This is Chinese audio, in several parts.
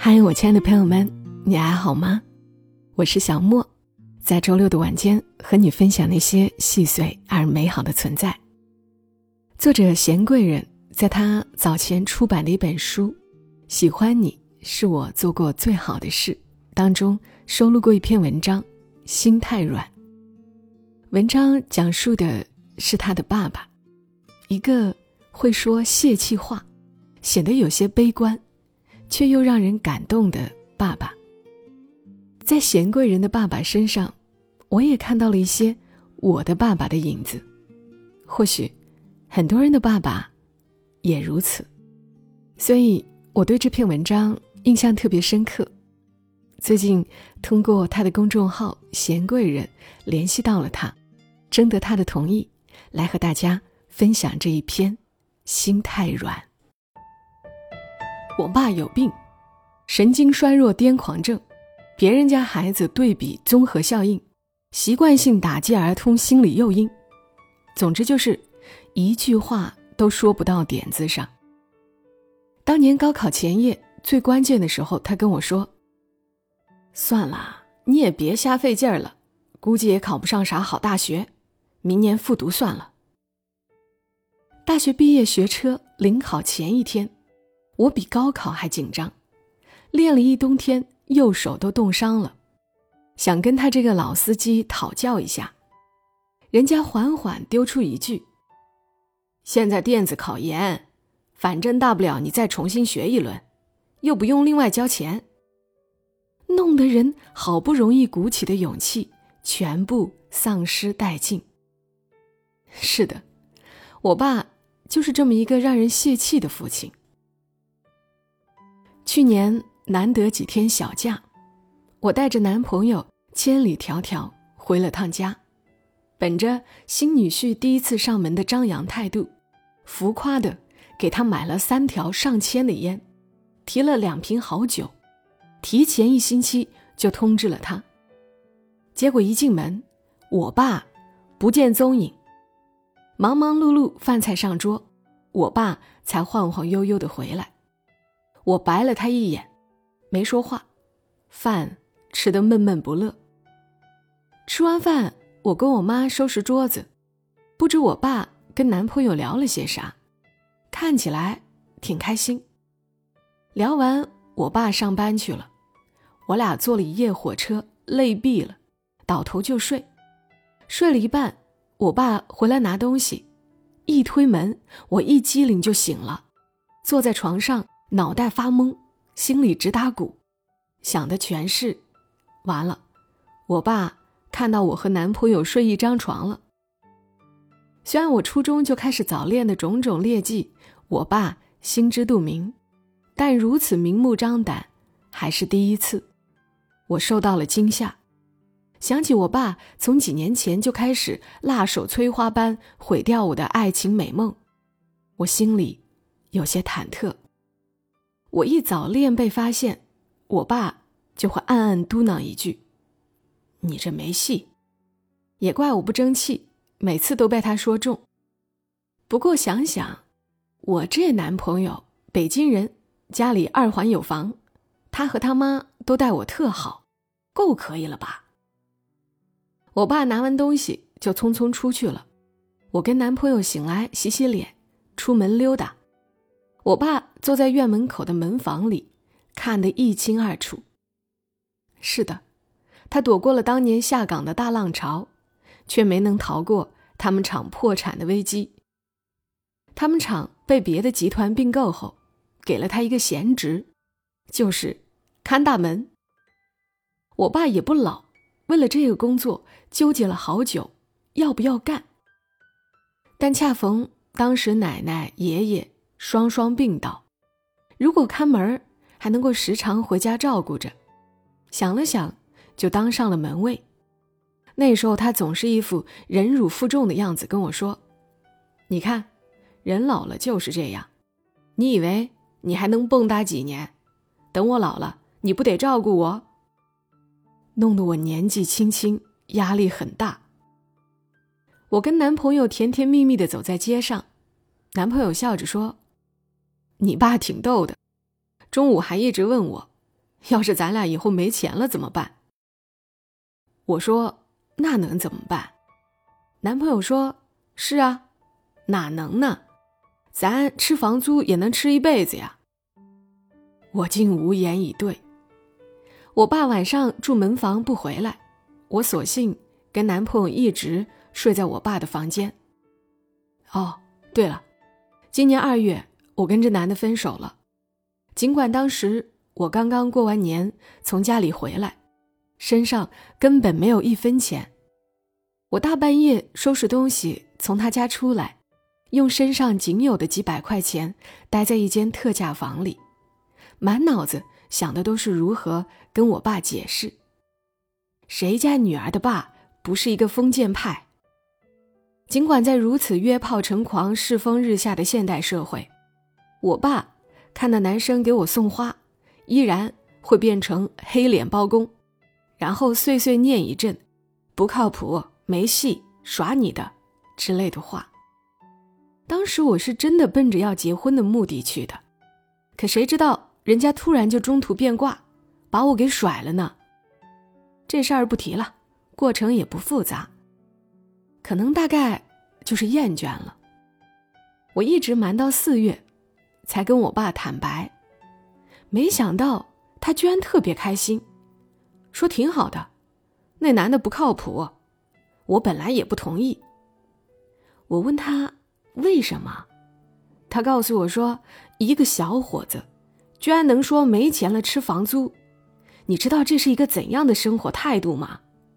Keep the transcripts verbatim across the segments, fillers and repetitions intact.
嗨，我亲爱的朋友们，你还好吗？我是小莫，在周六的晚间和你分享那些细碎而美好的存在。作者贤贵人在他早前出版的一本书《喜欢你是我做过最好的事》当中收录过一篇文章《心太软》。文章讲述的是他的爸爸，一个会说泄气话，显得有些悲观却又让人感动的爸爸。在贤贵人的爸爸身上，我也看到了一些我的爸爸的影子，或许很多人的爸爸也如此，所以我对这篇文章印象特别深刻。最近通过他的公众号贤贵人联系到了他，征得他的同意，来和大家分享这一篇心太软。我爸有病，神经衰弱癫狂症，别人家孩子对比综合效应，习惯性打击儿童心理诱因，总之就是一句话都说不到点子上。当年高考前夜最关键的时候，他跟我说，算了，你也别瞎费劲儿了，估计也考不上啥好大学，明年复读算了。大学毕业学车临考前一天，我比高考还紧张，练了一冬天，右手都冻伤了，想跟他这个老司机讨教一下。人家缓缓丢出一句，现在电子考研，反正大不了你再重新学一轮，又不用另外交钱。弄得人好不容易鼓起的勇气全部丧失殆尽。是的，我爸就是这么一个让人泄气的父亲。去年难得几天小假，我带着男朋友千里迢迢回了趟家，本着新女婿第一次上门的张扬态度，浮夸的给他买了三条上千的烟，提了两瓶好酒，提前一星期就通知了他。结果一进门，我爸不见踪影，忙忙碌碌饭菜上桌，我爸才晃晃悠悠地回来。我白了他一眼，没说话，饭吃得闷闷不乐。吃完饭，我跟我妈收拾桌子，不知我爸跟男朋友聊了些啥，看起来挺开心。聊完，我爸上班去了，我俩坐了一夜火车，累毙了，倒头就睡。睡了一半，我爸回来拿东西，一推门，我一激灵就醒了，坐在床上脑袋发懵，心里直打鼓，想的全是完了，我爸看到我和男朋友睡一张床了。虽然我初中就开始早恋的种种劣迹我爸心知肚明，但如此明目张胆还是第一次，我受到了惊吓。想起我爸从几年前就开始辣手摧花般毁掉我的爱情美梦，我心里有些忐忑。我一早恋被发现，我爸就会暗暗嘟囔一句，你这没戏。也怪我不争气，每次都被他说中。不过想想，我这男朋友北京人，家里二环有房，他和他妈都待我特好，够可以了吧。我爸拿完东西就匆匆出去了，我跟男朋友醒来洗洗脸，出门溜达。我爸坐在院门口的门房里，看得一清二楚。是的，他躲过了当年下岗的大浪潮，却没能逃过他们厂破产的危机。他们厂被别的集团并购后，给了他一个闲职，就是看大门。我爸也不老，为了这个工作纠结了好久，要不要干。但恰逢当时奶奶爷爷双双病倒，如果看门还能够时常回家照顾着，想了想就当上了门卫。那时候他总是一副忍辱负重的样子跟我说，你看人老了就是这样，你以为你还能蹦跶几年，等我老了你不得照顾我？弄得我年纪轻轻压力很大。我跟男朋友甜甜蜜蜜地走在街上，男朋友笑着说，你爸挺逗的，中午还一直问我要是咱俩以后没钱了怎么办？我说那能怎么办？男朋友说是啊，哪能呢？咱吃房租也能吃一辈子呀。我竟无言以对。我爸晚上住门房不回来，我索性跟男朋友一直睡在我爸的房间。哦，对了，今年二月我跟这男的分手了。尽管当时我刚刚过完年从家里回来，身上根本没有一分钱。我大半夜收拾东西从他家出来，用身上仅有的几百块钱待在一间特价房里，满脑子想的都是如何跟我爸解释。谁家女儿的爸不是一个封建派？尽管在如此约炮成狂、世风日下的现代社会，我爸看到男生给我送花，依然会变成黑脸包公，然后碎碎念一阵不靠谱、没戏、耍你的之类的话。当时我是真的奔着要结婚的目的去的，可谁知道人家突然就中途变卦，把我给甩了呢。这事儿不提了，过程也不复杂，可能大概就是厌倦了。我一直瞒到四月才跟我爸坦白，没想到他居然特别开心，说挺好的，那男的不靠谱，我本来也不同意。我问他为什么，他告诉我说，一个小伙子居然能说没钱了吃房租，你知道这是一个怎样的生活态度吗？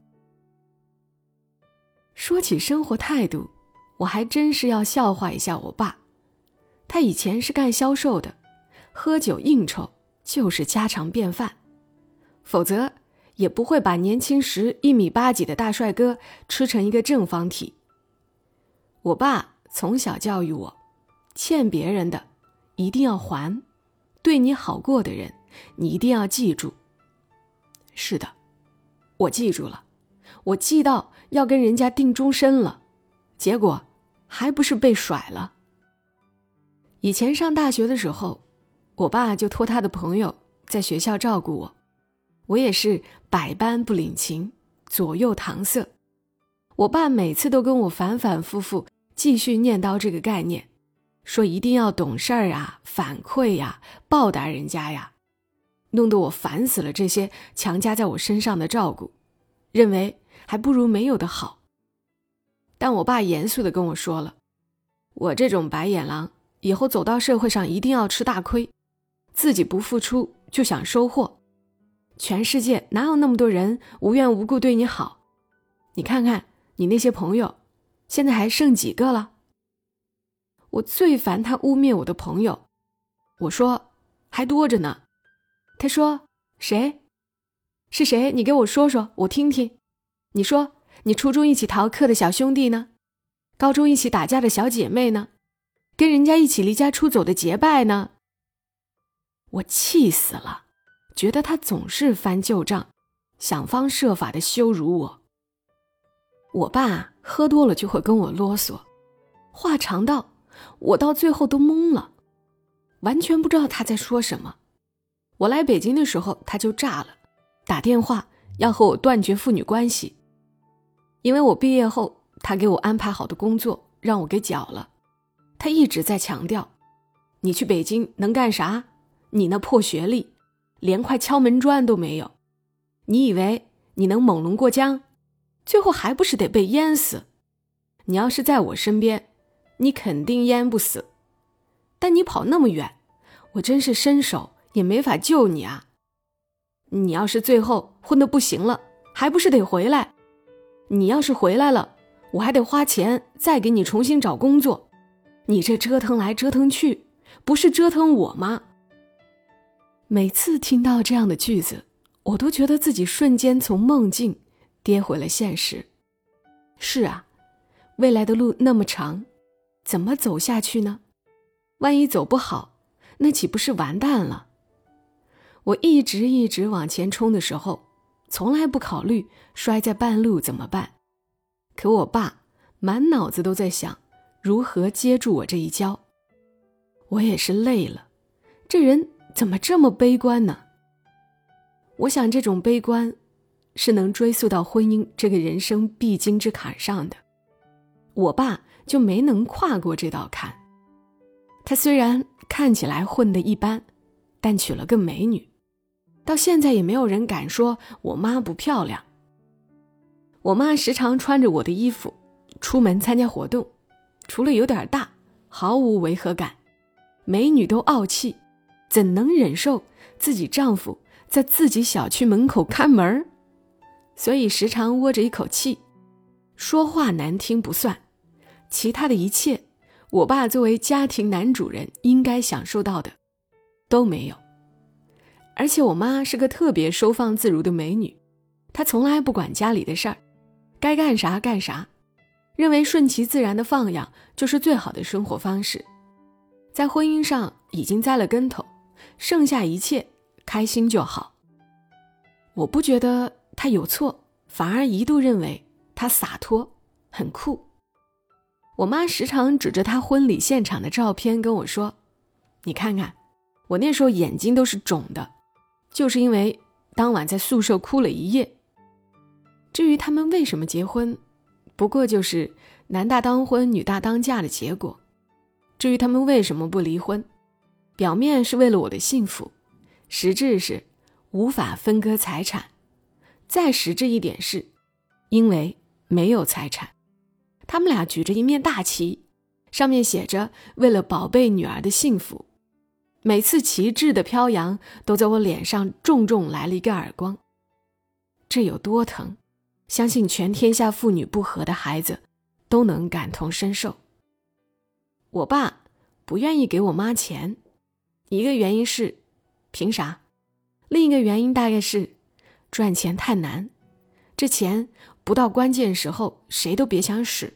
说起生活态度，我还真是要笑话一下我爸。他以前是干销售的，喝酒应酬就是家常便饭，否则也不会把年轻时一米八几的大帅哥吃成一个正方体。我爸从小教育我，欠别人的一定要还，对你好过的人你一定要记住。是的，我记住了，我记到要跟人家定终身了，结果还不是被甩了。以前上大学的时候，我爸就托他的朋友在学校照顾我，我也是百般不领情，左右搪塞。我爸每次都跟我反反复复继续念叨这个概念，说一定要懂事儿啊，反馈呀，报答人家呀，弄得我烦死了这些强加在我身上的照顾，认为还不如没有的好。但我爸严肃地跟我说了，我这种白眼狼以后走到社会上一定要吃大亏，自己不付出就想收获，全世界哪有那么多人无缘无故对你好？你看看你那些朋友，现在还剩几个了？我最烦他污蔑我的朋友。我说还多着呢。他说谁？是谁？你给我说说，我听听。你说你初中一起逃课的小兄弟呢？高中一起打架的小姐妹呢？跟人家一起离家出走的结拜呢？我气死了，觉得他总是翻旧账，想方设法的羞辱我。我爸喝多了就会跟我啰嗦，话长到我到最后都懵了，完全不知道他在说什么。我来北京的时候他就炸了，打电话要和我断绝父女关系。因为我毕业后他给我安排好的工作让我给搅了，他一直在强调，你去北京能干啥？你那破学历连块敲门砖都没有，你以为你能猛龙过江？最后还不是得被淹死。你要是在我身边，你肯定淹不死，但你跑那么远，我真是伸手也没法救你啊。你要是最后混得不行了，还不是得回来？你要是回来了，我还得花钱再给你重新找工作，你这折腾来折腾去，不是折腾我吗？每次听到这样的句子，我都觉得自己瞬间从梦境跌回了现实。是啊，未来的路那么长，怎么走下去呢？万一走不好，那岂不是完蛋了？我一直一直往前冲的时候，从来不考虑摔在半路怎么办。可我爸满脑子都在想如何接住我这一跤。我也是累了，这人怎么这么悲观呢？ 我想这种悲观是能追溯到婚姻这个人生必经之坎上的。我爸就没能跨过这道坎。他虽然看起来混得一般，但娶了个美女，到现在也没有人敢说我妈不漂亮。我妈时常穿着我的衣服出门参加活动，除了有点大，毫无违和感。美女都傲气，怎能忍受自己丈夫在自己小区门口看门？所以时常窝着一口气，说话难听不算，其他的一切我爸作为家庭男主人应该享受到的都没有。而且我妈是个特别收放自如的美女，她从来不管家里的事儿，该干啥干啥，认为顺其自然的放养就是最好的生活方式。在婚姻上已经栽了跟头，剩下一切开心就好。我不觉得她有错，反而一度认为她洒脱很酷。我妈时常指着她婚礼现场的照片跟我说，你看看我那时候眼睛都是肿的，就是因为当晚在宿舍哭了一夜。至于他们为什么结婚，不过就是男大当婚女大当嫁的结果。至于他们为什么不离婚，表面是为了我的幸福，实质是无法分割财产，再实质一点是因为没有财产。他们俩举着一面大旗，上面写着为了宝贝女儿的幸福，每次旗帜的飘扬都在我脸上重重来了一个耳光。这有多疼，相信全天下妇女不和的孩子都能感同身受。我爸不愿意给我妈钱，一个原因是凭啥，另一个原因大概是赚钱太难，这钱不到关键时候谁都别想使。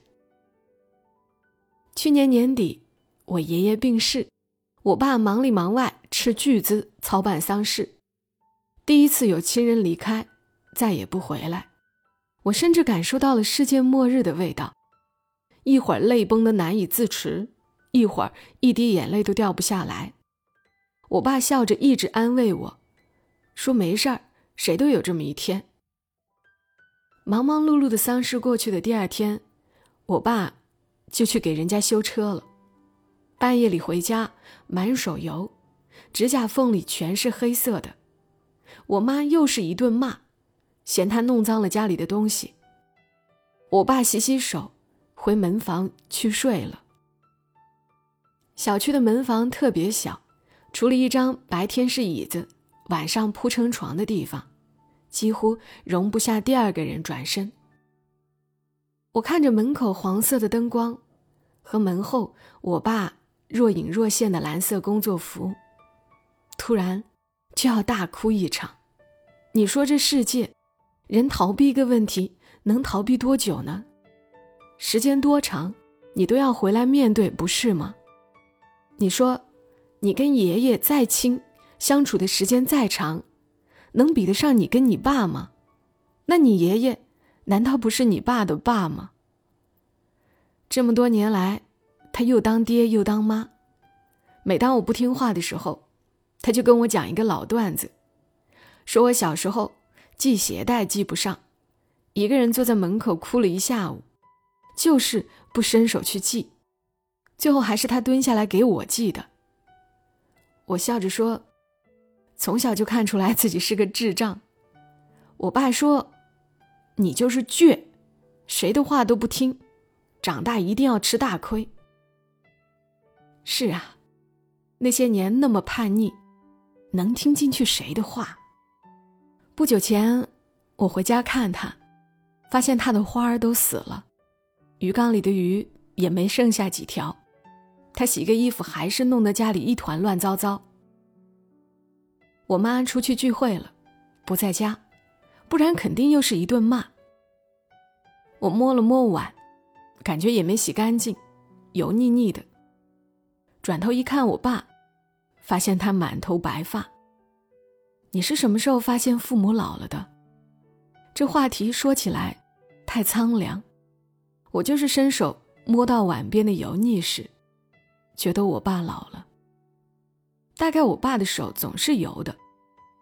去年年底我爷爷病逝，我爸忙里忙外斥巨资操办丧事，第一次有亲人离开再也不回来，我甚至感受到了世界末日的味道，一会儿泪崩得难以自持，一会儿一滴眼泪都掉不下来。我爸笑着一直安慰我，说没事儿，谁都有这么一天。忙忙碌碌的丧事过去的第二天，我爸就去给人家修车了。半夜里回家，满手油，指甲缝里全是黑色的。我妈又是一顿骂，嫌他弄脏了家里的东西。我爸洗洗手，回门房去睡了。小区的门房特别小，除了一张白天是椅子，晚上铺成床的地方，几乎容不下第二个人转身。我看着门口黄色的灯光和门后我爸若隐若现的蓝色工作服，突然就要大哭一场。你说这世界，人逃避一个问题能逃避多久呢？时间多长，你都要回来面对，不是吗？你说你跟爷爷再亲，相处的时间再长，能比得上你跟你爸吗？那你爷爷难道不是你爸的爸吗？这么多年来，他又当爹又当妈。每当我不听话的时候，他就跟我讲一个老段子，说我小时候系鞋带系不上，一个人坐在门口哭了一下午，就是不伸手去系，最后还是他蹲下来给我系的。我笑着说，从小就看出来自己是个智障。我爸说，你就是倔，谁的话都不听，长大一定要吃大亏。是啊，那些年那么叛逆，能听进去谁的话？不久前我回家看他，发现他的花儿都死了，鱼缸里的鱼也没剩下几条，他洗个衣服还是弄得家里一团乱糟糟。我妈出去聚会了，不在家，不然肯定又是一顿骂。我摸了摸碗，感觉也没洗干净，油腻腻的。转头一看我爸，发现他满头白发。你是什么时候发现父母老了的？这话题说起来太苍凉，我就是伸手摸到碗边的油腻时，觉得我爸老了。大概我爸的手总是油的，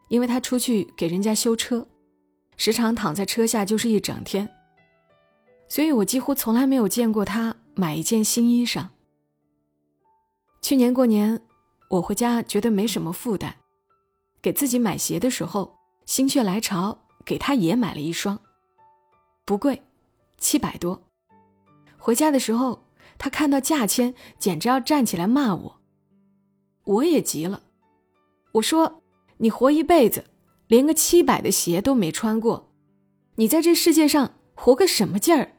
因为他出去给人家修车，时常躺在车下就是一整天，所以我几乎从来没有见过他买一件新衣裳。去年过年，我回家觉得没什么负担，给自己买鞋的时候，心血来潮给他也买了一双，不贵，七百多。回家的时候，他看到价签，简直要站起来骂我。我也急了，我说，你活一辈子，连个七百的鞋都没穿过，你在这世界上活个什么劲儿？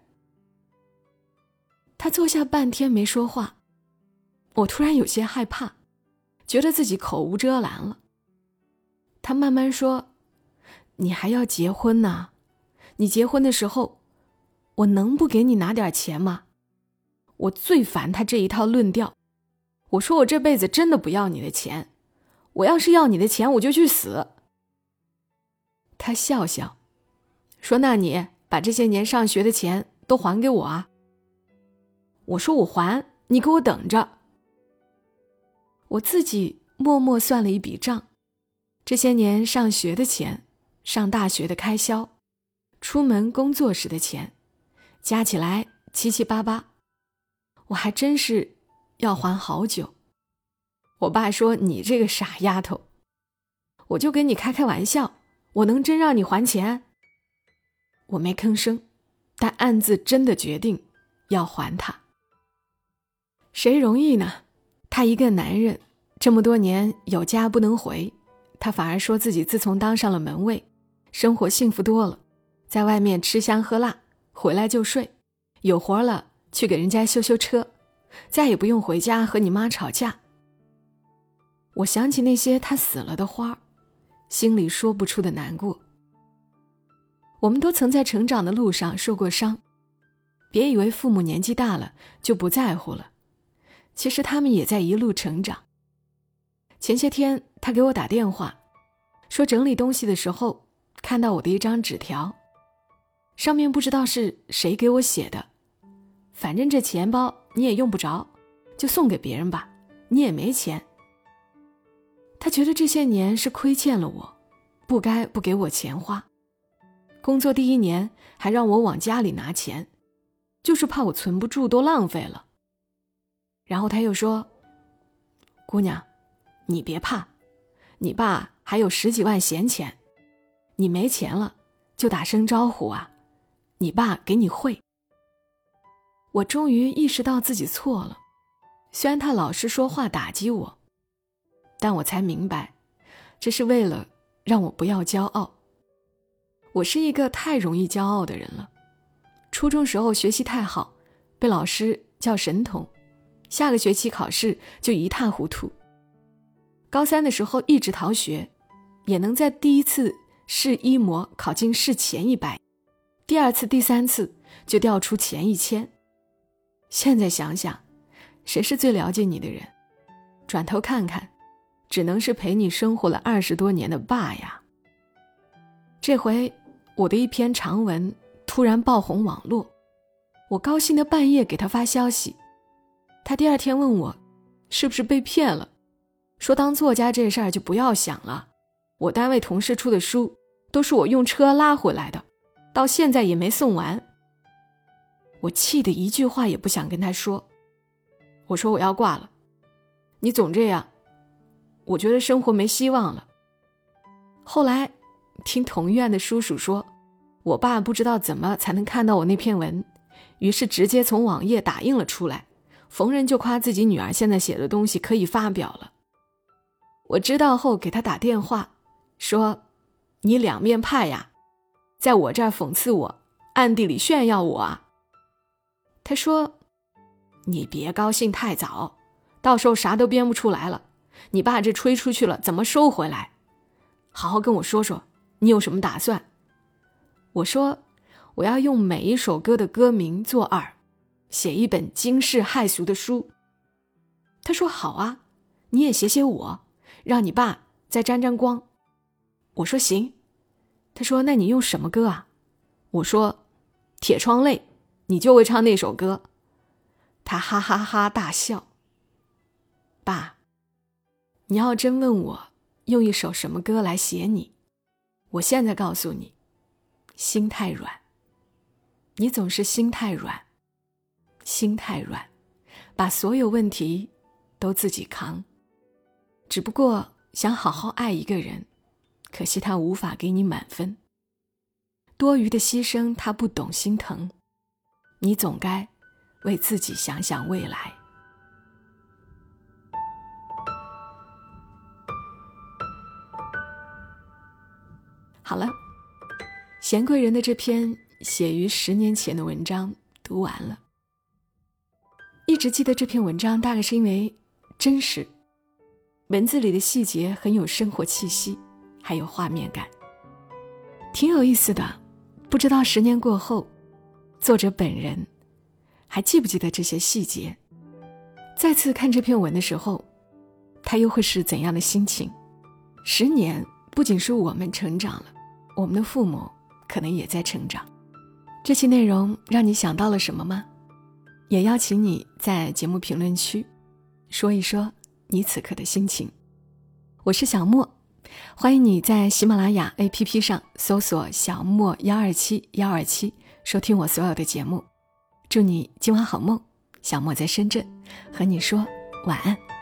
他坐下半天没说话，我突然有些害怕，觉得自己口无遮拦了。他慢慢说，你还要结婚呢，你结婚的时候，我能不给你拿点钱吗？我最烦他这一套论调。我说我这辈子真的不要你的钱，我要是要你的钱，我就去死。他笑笑，说那你把这些年上学的钱都还给我啊。我说我还，你给我等着。我自己默默算了一笔账，这些年上学的钱，上大学的开销，出门工作时的钱，加起来七七八八，我还真是要还好久。我爸说，你这个傻丫头，我就跟你开开玩笑，我能真让你还钱？我没吭声，但暗自真的决定要还他。谁容易呢？他一个男人，这么多年有家不能回，他反而说自己自从当上了门卫，生活幸福多了，在外面吃香喝辣，回来就睡，有活了去给人家修修车，再也不用回家和你妈吵架。我想起那些他死了的花，心里说不出的难过。我们都曾在成长的路上受过伤，别以为父母年纪大了就不在乎了，其实他们也在一路成长。前些天他给我打电话，说整理东西的时候看到我的一张纸条，上面不知道是谁给我写的，反正这钱包你也用不着，就送给别人吧，你也没钱。他觉得这些年是亏欠了我，不该不给我钱花。工作第一年还让我往家里拿钱，就是怕我存不住都浪费了。然后他又说，姑娘，你别怕，你爸还有十几万闲钱，你没钱了就打声招呼啊，你爸给你汇。我终于意识到自己错了，虽然他老是说话打击我，但我才明白，这是为了让我不要骄傲。我是一个太容易骄傲的人了，初中时候学习太好，被老师叫神童，下个学期考试就一塌糊涂。高三的时候一直逃学，也能在第一次试一模考进市前一百，第二次第三次就调出前一千。现在想想，谁是最了解你的人？转头看看，只能是陪你生活了二十多年的爸呀。这回我的一篇长文突然爆红网络，我高兴的半夜给他发消息，他第二天问我是不是被骗了，说当作家这事儿就不要想了，我单位同事出的书都是我用车拉回来的，到现在也没送完。我气得一句话也不想跟他说，我说我要挂了，你总这样，我觉得生活没希望了。后来听同院的叔叔说，我爸不知道怎么才能看到我那篇文，于是直接从网页打印了出来，逢人就夸自己女儿现在写的东西可以发表了。我知道后给他打电话说，你两面派呀，在我这儿讽刺我，暗地里炫耀我啊。他说，你别高兴太早，到时候啥都编不出来了，你爸这吹出去了怎么收回来？好好跟我说说你有什么打算。我说，我要用每一首歌的歌名做饵，写一本惊世骇俗的书。他说好啊，你也写写我，让你爸再沾沾光。我说行。他说那你用什么歌啊？我说铁窗泪，你就会唱那首歌。他哈哈哈大笑。爸，你要真问我用一首什么歌来写你。我现在告诉你，心太软。你总是心太软，心太软，把所有问题都自己扛。只不过想好好爱一个人，可惜他无法给你满分。多余的牺牲他不懂心疼，你总该为自己想想未来。好了，贤贵人的这篇写于十年前的文章读完了。一直记得这篇文章，大概是因为真实，文字里的细节很有生活气息，还有画面感，挺有意思的。不知道十年过后，作者本人还记不记得这些细节？再次看这篇文的时候，他又会是怎样的心情？十年不仅是我们成长了，我们的父母可能也在成长。这期内容让你想到了什么吗？也邀请你在节目评论区说一说你此刻的心情。我是小莫，欢迎你在喜马拉雅 A P P 上搜索小莫一二七一二七，收听我所有的节目。祝你今晚好梦，小莫在深圳和你说晚安。